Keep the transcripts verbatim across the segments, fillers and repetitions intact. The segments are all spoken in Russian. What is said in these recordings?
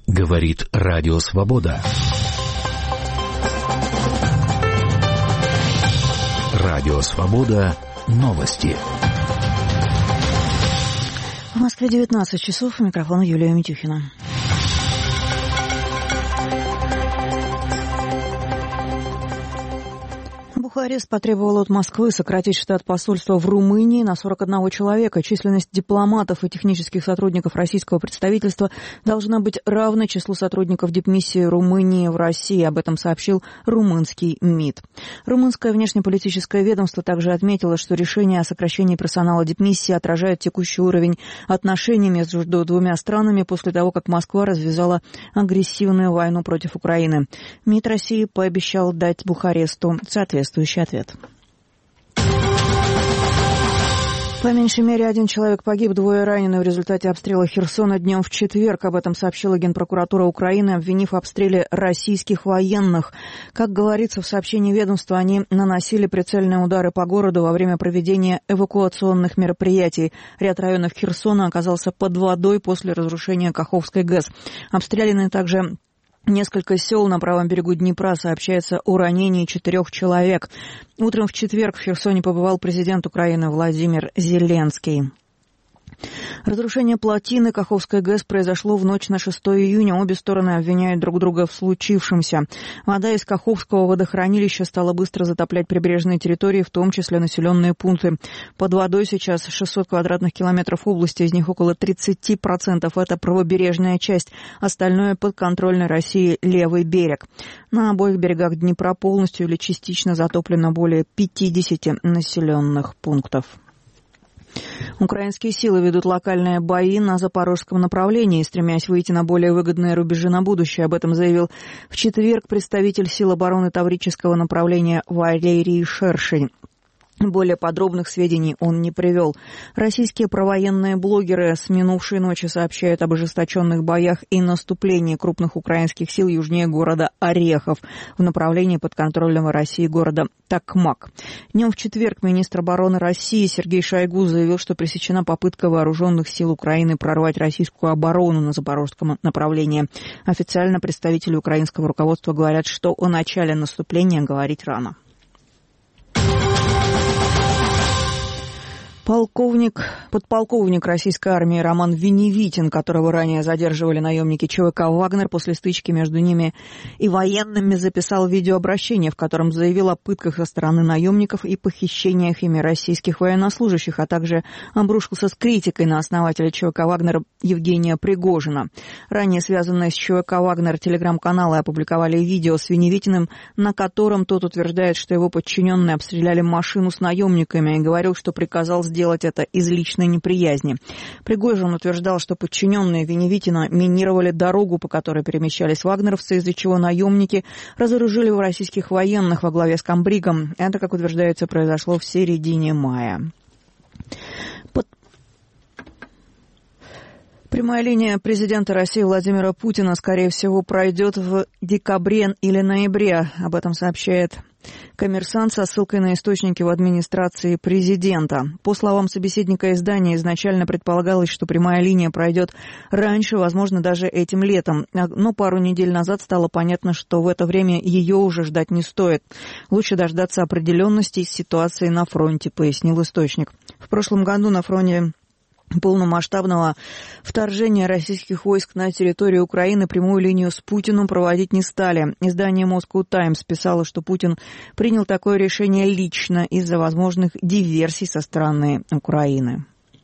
Говорит Радио Свобода. Радио Свобода. Новости. В Москве девятнадцать часов. Микрофон Юлия Митюхина. Бухарест потребовал от Москвы сократить штат посольства в Румынии на сорок одного человека. Численность дипломатов и технических сотрудников российского представительства должна быть равной числу сотрудников дипмиссии Румынии в России. Об этом сообщил румынский МИД. Румынское внешнеполитическое ведомство также отметило, что решение о сокращении персонала дипмиссии отражает текущий уровень отношений между двумя странами после того, как Москва развязала агрессивную войну против Украины. МИД России пообещал дать Бухаресту соответствующий ответ. По меньшей мере один человек погиб, двое ранены в результате обстрела Херсона днем в четверг. Об этом сообщила Генпрокуратура Украины, обвинив в обстреле российских военных. Как говорится в сообщении ведомства, они наносили прицельные удары по городу во время проведения эвакуационных мероприятий. Ряд районов Херсона оказался под водой после разрушения Каховской ГЭС. Обстреляны также несколько сел на правом берегу Днепра. Сообщается о ранении четырех человек. Утром в четверг в Херсоне побывал президент Украины Владимир Зеленский. Разрушение плотины Каховской ГЭС произошло в ночь на шестое июня. Обе стороны обвиняют друг друга в случившемся. Вода из Каховского водохранилища стала быстро затоплять прибрежные территории, в том числе населенные пункты. Под водой сейчас шестьсот квадратных километров области, из них около тридцать процентов это правобережная часть, остальное подконтрольной России левый берег. На обоих берегах Днепра полностью или частично затоплено более пятьдесят населенных пунктов. Украинские силы ведут локальные бои на запорожском направлении, стремясь выйти на более выгодные рубежи на будущее. Об этом заявил в четверг представитель сил обороны Таврического направления Валерий Шершень. Более подробных сведений он не привел. Российские провоенные блогеры с минувшей ночи сообщают об ожесточенных боях и наступлении крупных украинских сил южнее города Орехов в направлении подконтрольного России города Токмак. Днем в четверг министр обороны России Сергей Шойгу заявил, что пресечена попытка вооруженных сил Украины прорвать российскую оборону на запорожском направлении. Официально представители украинского руководства говорят, что о начале наступления говорить рано. Полковник, подполковник российской армии Роман Веневитин, которого ранее задерживали наемники ЧВК «Вагнер», после стычки между ними и военными записал видеообращение, в котором заявил о пытках со стороны наемников и похищениях ими российских военнослужащих, а также обрушился с критикой на основателя ЧВК «Вагнер» Евгения Пригожина. Ранее связанные с ЧВК «Вагнер» телеграм-каналы опубликовали видео с Веневитиным, на котором тот утверждает, что его подчиненные обстреляли машину с наемниками и говорил, что приказал сделать делать это из личной неприязни. Пригожин утверждал, что подчиненные Веневитина минировали дорогу, по которой перемещались вагнеровцы, из-за чего наемники разоружили российских военных во главе с комбригом. Это, как утверждается, произошло в середине мая. Под... Прямая линия президента России Владимира Путина, скорее всего, пройдет в декабре или ноябре. Об этом сообщает «Коммерсант» со ссылкой на источники в администрации президента. По словам собеседника издания, изначально предполагалось, что прямая линия пройдет раньше, возможно, даже этим летом. Но пару недель назад стало понятно, что в это время ее уже ждать не стоит. Лучше дождаться определенности ситуации на фронте, пояснил источник. В прошлом году на фронте полномасштабного вторжения российских войск на территорию Украины прямую линию с Путиным проводить не стали. Издание Moscow Times писало, что Путин принял такое решение лично из-за возможных диверсий со стороны Украины.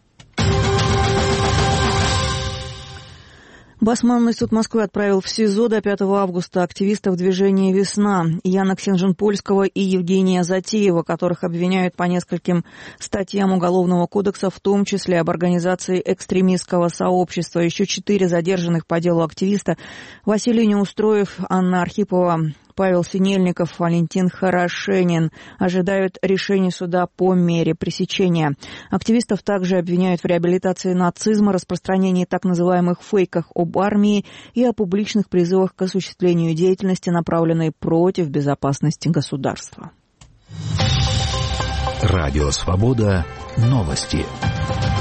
Басманный суд Москвы отправил в СИЗО до пятого августа активистов движения «Весна» Яна Ксенженпольского и Евгения Затеева, которых обвиняют по нескольким статьям Уголовного кодекса, в том числе об организации экстремистского сообщества. Еще четыре задержанных по делу активиста: Василий Неустроев, Анна Архипова, Павел Синельников, Валентин Хорошенин ожидают решения суда по мере пресечения. Активистов также обвиняют в реабилитации нацизма, распространении так называемых фейков об армии и о публичных призывах к осуществлению деятельности, направленной против безопасности государства. Радио «Свобода». Новости.